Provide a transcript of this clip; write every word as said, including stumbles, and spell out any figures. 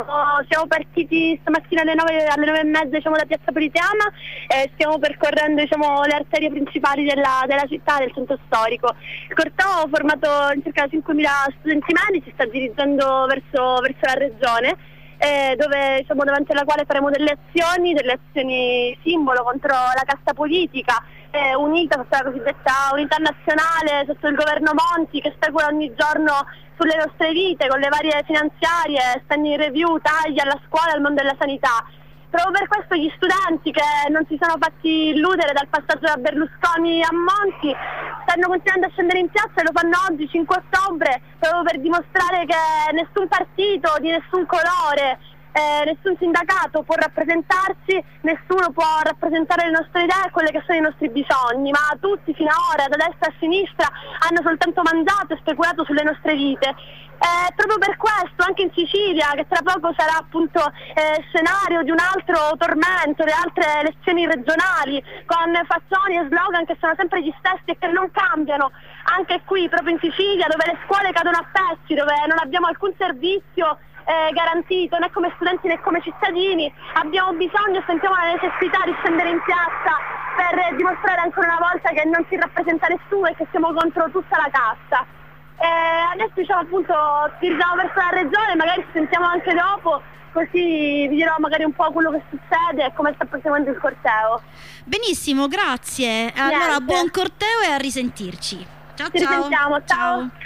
Siamo partiti stamattina alle nove, alle nove e mezza diciamo, da Piazza Politeama e stiamo percorrendo diciamo, le arterie principali della, della città, del centro storico. Il corteo, formato in circa cinquemila studenti medici, sta dirigendo verso, verso la regione, eh, dove, diciamo, davanti alla quale faremo delle azioni, delle azioni simbolo contro la casta politica, eh, unita sotto la cosiddetta unità nazionale, sotto il governo Monti, che specula ogni giorno sulle nostre vite, con le varie finanziarie, standing review, tagli alla scuola e al mondo della sanità. Proprio per questo gli studenti che non si sono fatti illudere dal passaggio da Berlusconi a Monti stanno continuando a scendere in piazza e lo fanno oggi, cinque ottobre, proprio per dimostrare che nessun partito di nessun colore, Eh, nessun sindacato può rappresentarsi, nessuno può rappresentare le nostre idee e quelli che sono i nostri bisogni, ma tutti fino ad ora, da destra a sinistra, hanno soltanto mangiato e speculato sulle nostre vite. Eh, proprio per questo anche in Sicilia, che tra poco sarà appunto eh, scenario di un altro tormento, le altre elezioni regionali, con faccioni e slogan che sono sempre gli stessi e che non cambiano, anche qui proprio in Sicilia, dove le scuole cadono a pezzi, dove non abbiamo alcun servizio Eh, garantito né come studenti né come cittadini, abbiamo bisogno e sentiamo la necessità di scendere in piazza per dimostrare ancora una volta che non si rappresenta nessuno e che siamo contro tutta la casta. Eh, adesso diciamo appunto dirigiamo verso la regione, magari ci sentiamo anche dopo, così vi dirò magari un po' quello che succede e come sta proseguendo il corteo. Benissimo, grazie. Allora, Niente. buon corteo e a risentirci. Ciao Ci ciao. risentiamo, ciao. Ciao.